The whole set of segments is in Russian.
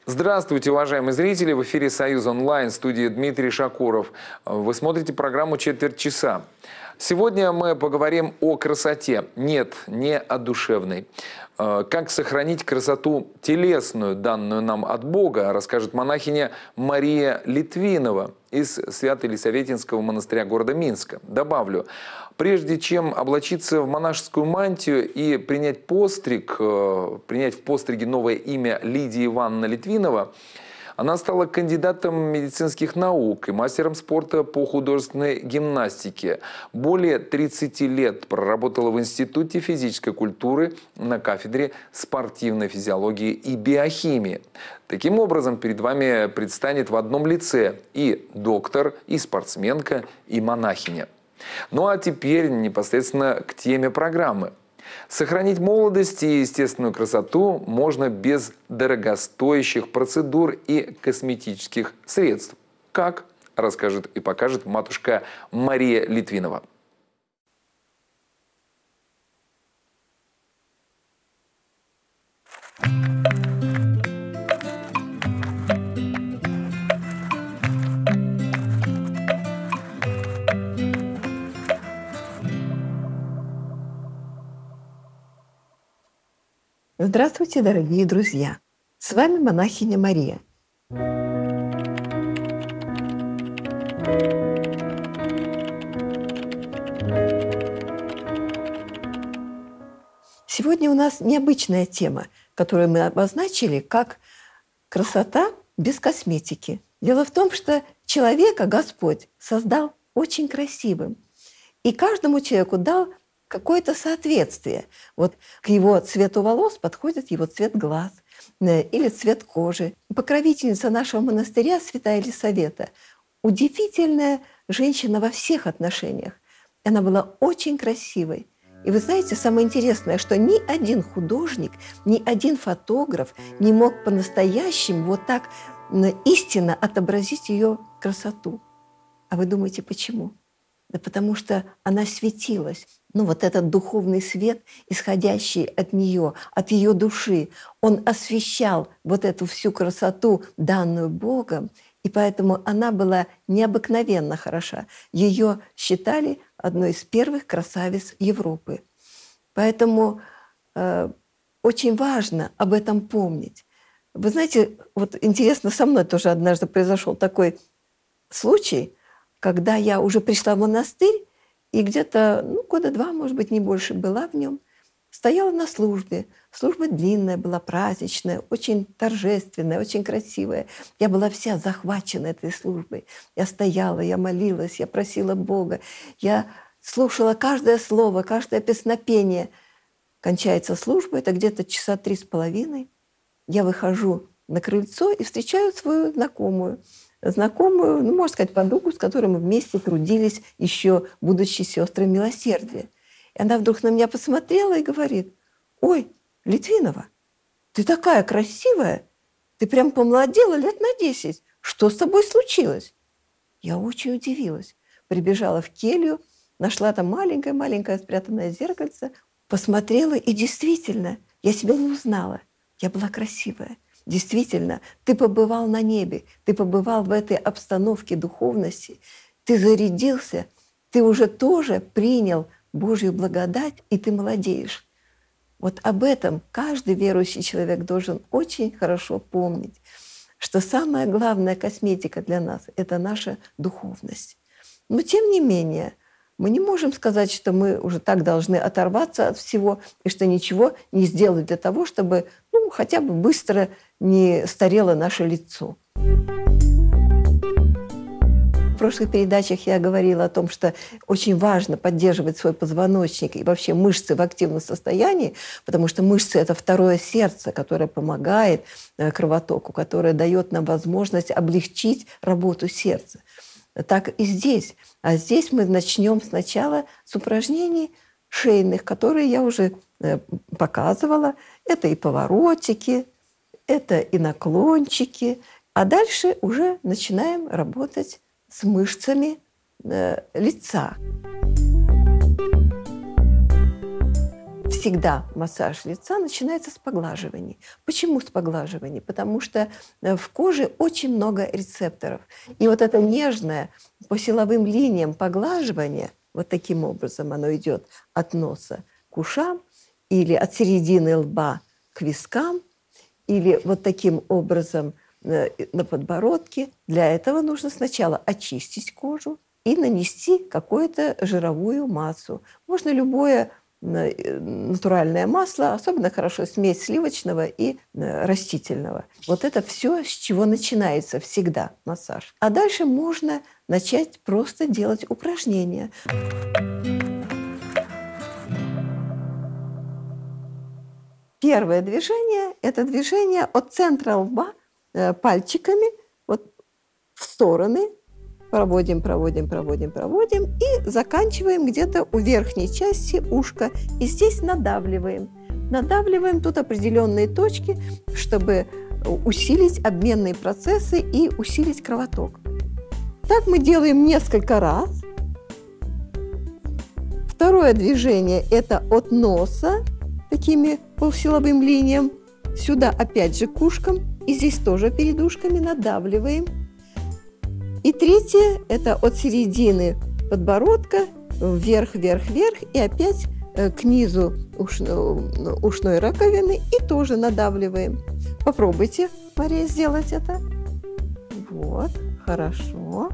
Здравствуйте, уважаемые зрители! В эфире «Союз онлайн», в студии Дмитрий Шакуров. Вы смотрите программу «Четверть часа». Сегодня мы поговорим о красоте. Нет, не о душевной. Как сохранить красоту телесную, данную нам от Бога, расскажет монахиня Мария Литвинова из Свято-Елисаветинского монастыря города Минска. Добавлю, прежде чем облачиться в монашескую мантию и принять в постриге новое имя Лидия Ивановна Литвинова, она стала кандидатом медицинских наук и мастером спорта по художественной гимнастике. Более 30 лет проработала в Институте физической культуры на кафедре спортивной физиологии и биохимии. Таким образом, перед вами предстанет в одном лице и доктор, и спортсменка, и монахиня. Ну а теперь непосредственно к теме программы. Сохранить молодость и естественную красоту можно без дорогостоящих процедур и косметических средств. Как? Расскажет и покажет матушка Мария Литвинова. Здравствуйте, дорогие друзья! С вами монахиня Мария. Сегодня у нас необычная тема, которую мы обозначили как красота без косметики. Дело в том, что человека Господь создал очень красивым. И каждому человеку дал какое-то соответствие. Вот к его цвету волос подходит его цвет глаз или цвет кожи. Покровительница нашего монастыря, святая Елисавета, удивительная женщина во всех отношениях. Она была очень красивой. И вы знаете, самое интересное, что ни один художник, ни один фотограф не мог по-настоящему вот так истинно отобразить ее красоту. А вы думаете, почему? Да потому что она светилась. Вот этот духовный свет, исходящий от нее, от ее души, он освещал вот эту всю красоту, данную Богом, и поэтому она была необыкновенно хороша. Ее считали одной из первых красавиц Европы. Поэтому очень важно об этом помнить. Вы знаете, вот интересно, со мной тоже однажды произошел такой случай, когда я уже пришла в монастырь, и где-то года 2, может быть, не больше, была в нем, стояла на службе. Служба длинная была, праздничная, очень торжественная, очень красивая. Я была вся захвачена этой службой. Я стояла, я молилась, я просила Бога. Я слушала каждое слово, каждое песнопение. Кончается служба, это где-то часа 3,5. Я выхожу на крыльцо и встречаю свою знакомую, можно сказать, подругу, с которой мы вместе трудились, еще будучи сестрой милосердия. И она вдруг на меня посмотрела и говорит: «Ой, Литвинова, ты такая красивая, ты прям помолодела лет на 10. Что с тобой случилось?» Я очень удивилась. Прибежала в келью, нашла там маленькое спрятанное зеркальце, посмотрела, и действительно, я себя не узнала. Я была красивая. Действительно, ты побывал на небе, ты побывал в этой обстановке духовности, ты зарядился, ты уже тоже принял Божью благодать, и ты молодеешь. Вот об этом каждый верующий человек должен очень хорошо помнить, что самая главная косметика для нас – это наша духовность. Но тем не менее, мы не можем сказать, что мы уже так должны оторваться от всего и что ничего не сделать для того, чтобы хотя бы быстро не старело наше лицо. В прошлых передачах я говорила о том, что очень важно поддерживать свой позвоночник и вообще мышцы в активном состоянии, потому что мышцы – это второе сердце, которое помогает кровотоку, которое дает нам возможность облегчить работу сердца. Так и здесь. А здесь мы начнем сначала с упражнений шейных, которые я уже показывала. Это и поворотики, это и наклончики. А дальше уже начинаем работать с мышцами лица. всегда массаж лица начинается с поглаживания. Почему с поглаживания? Потому что в коже очень много рецепторов. И вот это нежное по силовым линиям поглаживание, вот таким образом оно идет от носа к ушам, или от середины лба к вискам, или вот таким образом на подбородке. Для этого нужно сначала очистить кожу и нанести какую-то жировую массу. Можно любое натуральное масло, особенно хорошо смесь сливочного и растительного. Вот это все, с чего начинается всегда массаж. А дальше можно начать просто делать упражнения. Первое движение – это движение от центра лба пальчиками вот в стороны. Проводим, проводим, проводим, проводим. И заканчиваем где-то у верхней части ушка. И здесь надавливаем. Надавливаем тут определенные точки, чтобы усилить обменные процессы и усилить кровоток. Так мы делаем несколько раз. Второе движение – это от носа, такими полусиловым линиям. Сюда опять же к ушкам. И здесь тоже перед ушками надавливаем. И третье – это от середины подбородка вверх, вверх, вверх. И опять к низу ушной раковины. И тоже надавливаем. Попробуйте, Мария, сделать это. Вот, хорошо.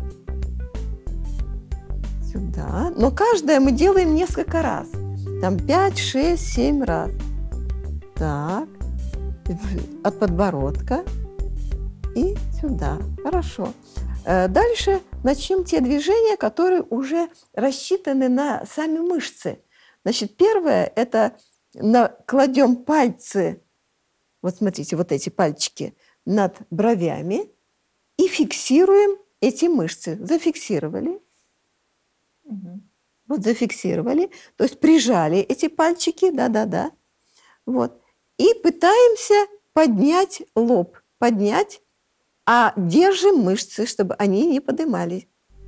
Сюда. Но каждое мы делаем несколько раз. Там 5, 6, 7 раз. Так. От подбородка и сюда. Хорошо. Дальше начнем те движения, которые уже рассчитаны на сами мышцы. Значит, первое – это кладем пальцы, вот смотрите, вот эти пальчики над бровями и фиксируем эти мышцы. Зафиксировали. Вот зафиксировали. То есть прижали эти пальчики, да-да-да. Вот. И пытаемся поднять лоб. Поднять, а держим мышцы, чтобы они не поднимались.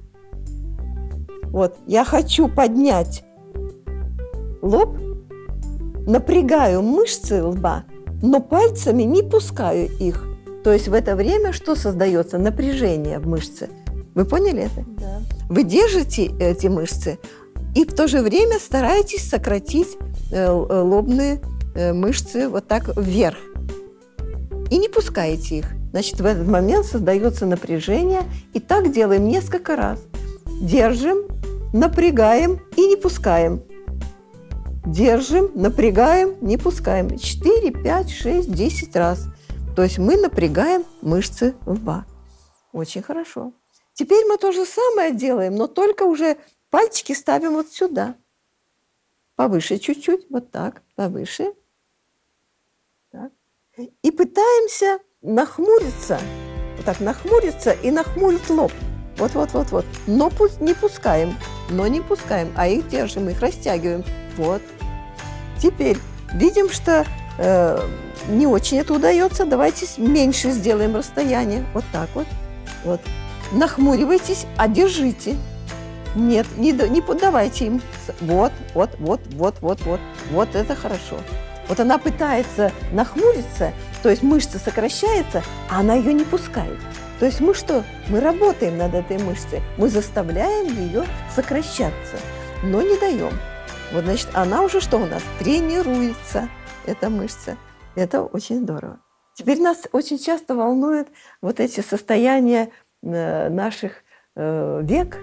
Вот, я хочу поднять лоб, напрягаю мышцы лба, но пальцами не пускаю их. То есть в это время что создается? Напряжение в мышце. Вы поняли это? Да. Вы держите эти мышцы и в то же время стараетесь сократить лобные мышцы вот так вверх. И не пускаете их. Значит, в этот момент создается напряжение. И так делаем несколько раз. Держим, напрягаем и не пускаем. Держим, напрягаем, не пускаем. 4, 5, 6, 10 раз. То есть мы напрягаем мышцы лба. Очень хорошо. Теперь мы то же самое делаем, но только уже пальчики ставим вот сюда. Повыше чуть-чуть, вот так, повыше. Так. И пытаемся нахмуриться, вот так нахмуриться и нахмурить лоб. Вот. Но не пускаем, а их держим, их растягиваем. Вот. Теперь видим, что не очень это удается. Давайте меньше сделаем расстояние. Вот так вот. Вот. Нахмуривайтесь, а держите. Нет, не поддавайте им. Вот. Вот это хорошо. Вот она пытается нахмуриться, то есть мышца сокращается, а она ее не пускает. То есть мы что? Мы работаем над этой мышцей. Мы заставляем ее сокращаться, но не даем. Вот, значит, она уже что у нас? Тренируется, эта мышца. Это очень здорово. Теперь нас очень часто волнуют вот эти состояния наших век.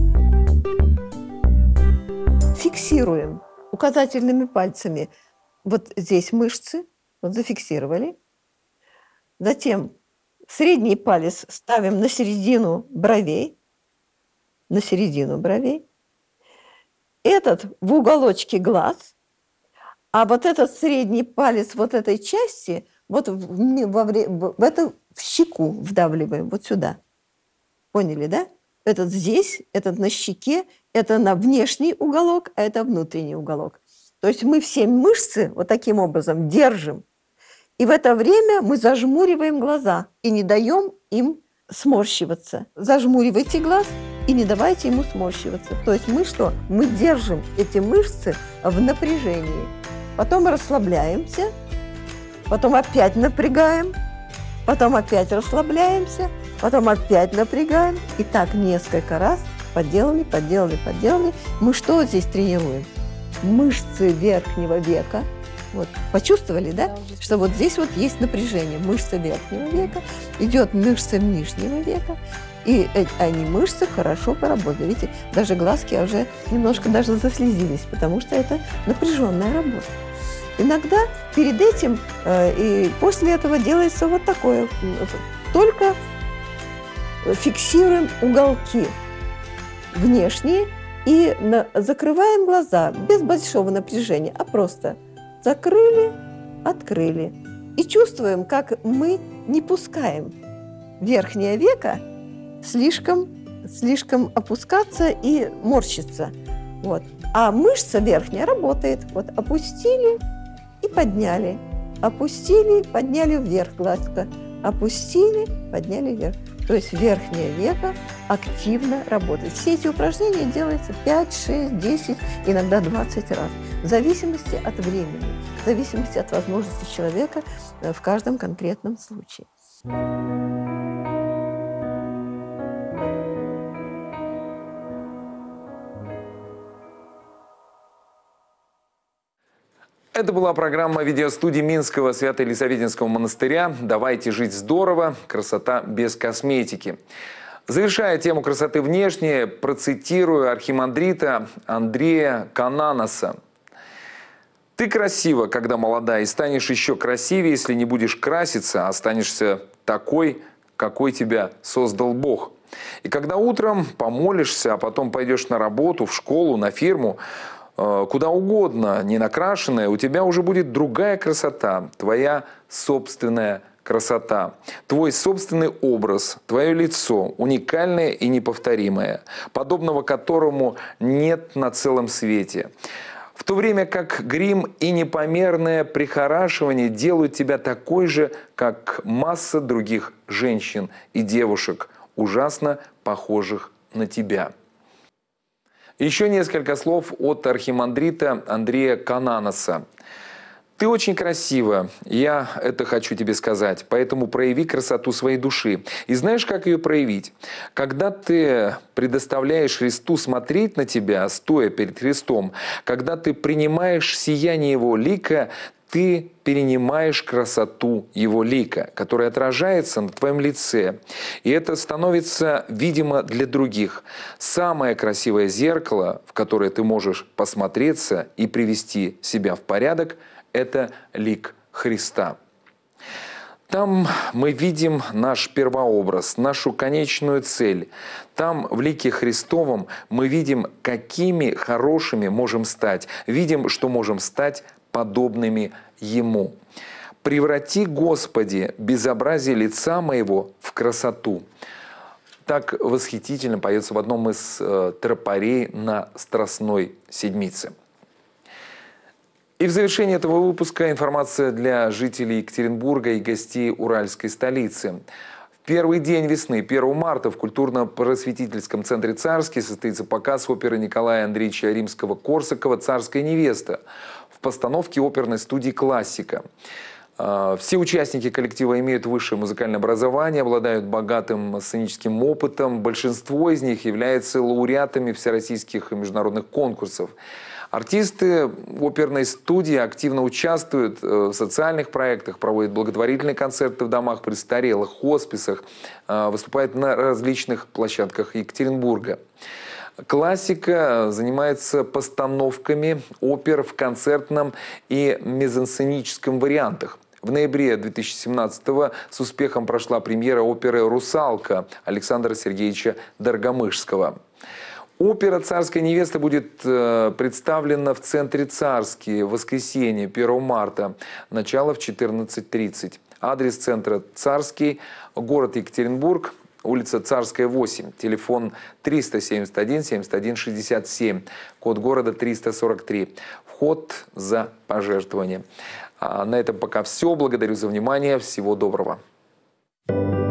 Фиксируем указательными пальцами. Вот здесь мышцы, вот зафиксировали. Затем средний палец ставим на середину бровей. На середину бровей. Этот в уголочке глаз. А вот этот средний палец вот этой части вот в щеку вдавливаем, вот сюда. Поняли, да? Этот здесь, этот на щеке, это на внешний уголок, а это внутренний уголок. То есть мы все мышцы вот таким образом держим. И в это время мы зажмуриваем глаза и не даем им сморщиваться. Зажмуривайте глаз и не давайте ему сморщиваться. То есть мы что? Мы держим эти мышцы в напряжении. потом расслабляемся, потом опять напрягаем, потом опять расслабляемся, потом опять напрягаем. И так несколько раз подделали. Мы что здесь тренируем? Мышцы верхнего века. Вот, почувствовали, да? Что вот здесь вот есть напряжение. Мышца верхнего века, идет мышца нижнего века. И они, мышцы, хорошо поработали. Видите, даже глазки уже немножко даже заслезились, потому что это напряженная работа. Иногда перед этим и после этого делается вот такое. Только фиксируем уголки внешние и закрываем глаза без большого напряжения, а просто закрыли, открыли. И чувствуем, как мы не пускаем верхнее веко слишком опускаться и морщиться. Вот. А мышца верхняя работает. Вот опустили и подняли. Опустили, подняли вверх гладко. Опустили, подняли вверх. То есть верхнее веко активно работает. Все эти упражнения делаются 5, 6, 10, иногда 20 раз. В зависимости от времени, в зависимости от возможностей человека в каждом конкретном случае. Это была программа видеостудии Минского Свято-Елисаветинского монастыря «Давайте жить здорово. Красота без косметики». Завершая тему красоты внешней, процитирую архимандрита Андрея Кананаса. «Ты красива, когда молода, и станешь еще красивее, если не будешь краситься, а останешься такой, какой тебя создал Бог. И когда утром помолишься, а потом пойдешь на работу, в школу, на фирму, куда угодно, не накрашенная, у тебя уже будет другая красота, твоя собственная красота, твой собственный образ, твое лицо, уникальное и неповторимое, подобного которому нет на целом свете. В то время как грим и непомерное прихорашивание делают тебя такой же, как масса других женщин и девушек, ужасно похожих на тебя». Еще несколько слов от архимандрита Андрея Кананаса. «Ты очень красива, я это хочу тебе сказать, поэтому прояви красоту своей души. И знаешь, как ее проявить? Когда ты предоставляешь Христу смотреть на тебя, стоя перед Христом, когда ты принимаешь сияние Его лика, ты перенимаешь красоту Его лика, которая отражается на твоем лице. И это становится видимо для других. Самое красивое зеркало, в которое ты можешь посмотреться и привести себя в порядок, это лик Христа. Там мы видим наш первообраз, нашу конечную цель. Там, в лике Христовом, мы видим, какими хорошими можем стать. Видим, что можем стать подобными Ему. «Преврати, Господи, безобразие лица моего в красоту». Так восхитительно поется в одном из тропарей на Страстной Седмице. И в завершении этого выпуска информация для жителей Екатеринбурга и гостей Уральской столицы. В первый день весны, 1 марта, в культурно-просветительском центре «Царский» состоится показ оперы Николая Андреевича Римского-Корсакова «Царская невеста» в постановке оперной студии «Классика». Все участники коллектива имеют высшее музыкальное образование, обладают богатым сценическим опытом. Большинство из них являются лауреатами всероссийских и международных конкурсов. Артисты оперной студии активно участвуют в социальных проектах, проводят благотворительные концерты в домах престарелых, хосписах, выступают на различных площадках Екатеринбурга. «Классика» занимается постановками опер в концертном и мизансценическом вариантах. В ноябре 2017-го с успехом прошла премьера оперы «Русалка» Александра Сергеевича Доргомышского. Опера «Царская невеста» будет представлена в центре «Царский» в воскресенье, 1 марта, начало в 14:30. Адрес центра «Царский», город Екатеринбург, улица Царская, 8, телефон 371 71 67, код города 343. Вход за пожертвование. На этом пока все. Благодарю за внимание. Всего доброго.